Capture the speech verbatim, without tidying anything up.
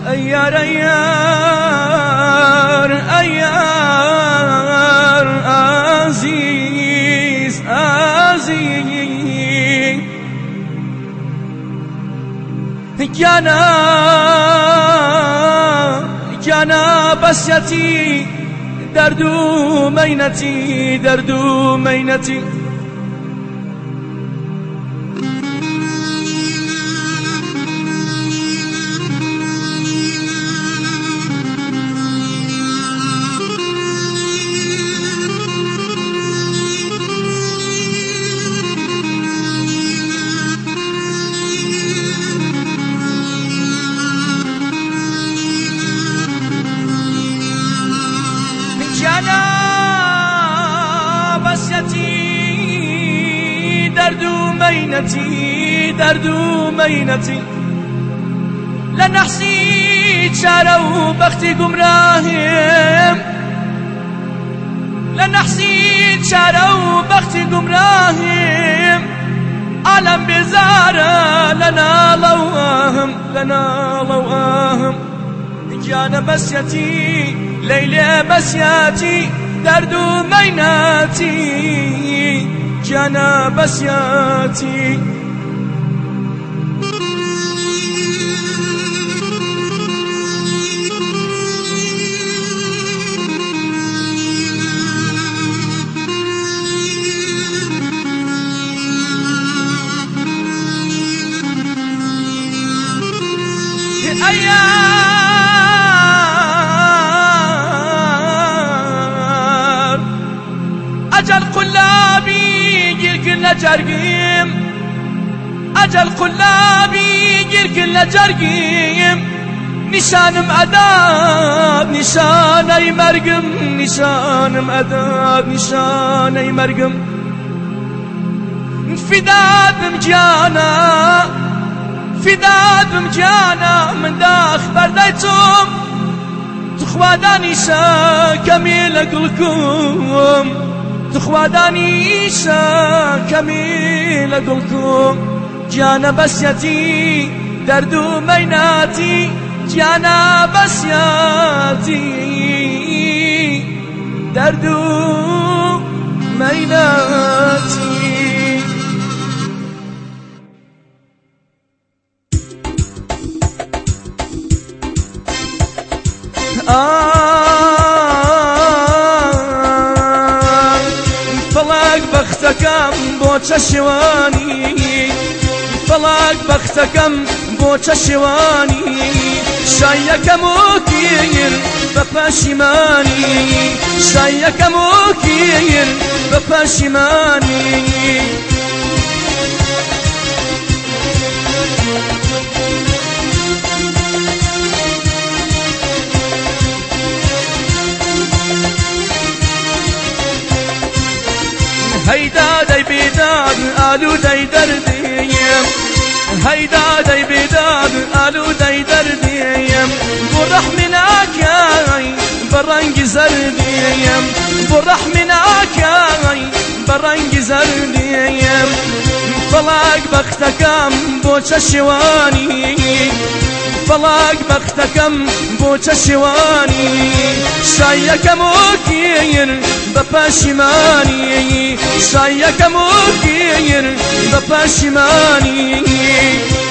أيار أيار أيار عزيز عزيز جانا جانا بسيتي دردو مينتي دردو مينتي دردو مينتي دردو مينتي لنحسي شارو بختي قمراهم لنحسي شارو بختي قمراهم عالم بزارة لنا لواهم لنا لواهم جانا بسيتي ليلة بسياتي دردو ميناتي جانا بسياتي أيام أجل قلابي جيل كل جرقيم أجل قلابي جيل كل جرقيم نشانم أداب نشان أي مرقم نشانم أداب نشان أي مرقم فداد مجانا فداد مجانا من داخ بردايتم تخوادانيشا كميل أقلكم تخوادانيشا كميل أقلكم جانا بسياتي دردو ميناتي جانا بسياتي دردو ميناتي آه فلاك بختكم بوچ شواني فلاك بختكم بوچ شواني شايكم وكير بپشیمانی شايكم وكير بپشیمانی هيدا داي بيداد آلو داي درديم هيدا داي بيداد آلو داي درديم برح مناك ياي برنج زرديم برح مناك ياي برنج زرديم فلاك بختكم بوچ شواني فلاك بختكم بوچ شواني شايكم وكير بپشیمانی شايكم وكير بپشیمانی